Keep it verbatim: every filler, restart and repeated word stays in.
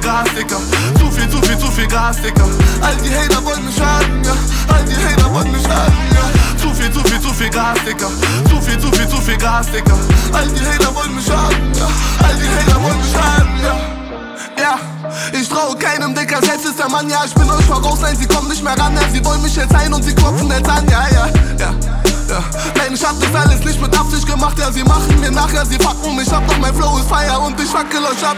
Gras, Dicker. Zu viel, zu viel, zu viel Gras, Dicker. All die Hater wollen mich haben, ja. All die Hater wollen mich haben, ja. Zu viel, zu viel, zu viel Gras, Dicker. Zu viel, zu viel, zu viel Gras, Dicker. All die Hater wollen mich haben, ja. All die Hater wollen mich haben, ja. Ja, ich traue keinem, Dicker, selbst ist der Mann, ja. Ich bin euch voraus, nein, sie kommen nicht mehr ran, ja. Sie wollen mich jetzt ein und sie klopfen jetzt an, ja, ja, ja. Ja. Nein, ich hab das alles nicht mit Absicht gemacht, ja, sie machen mir nachher, sie fucken mich ab, doch mein Flow ist Feier und ich wackel euch ab,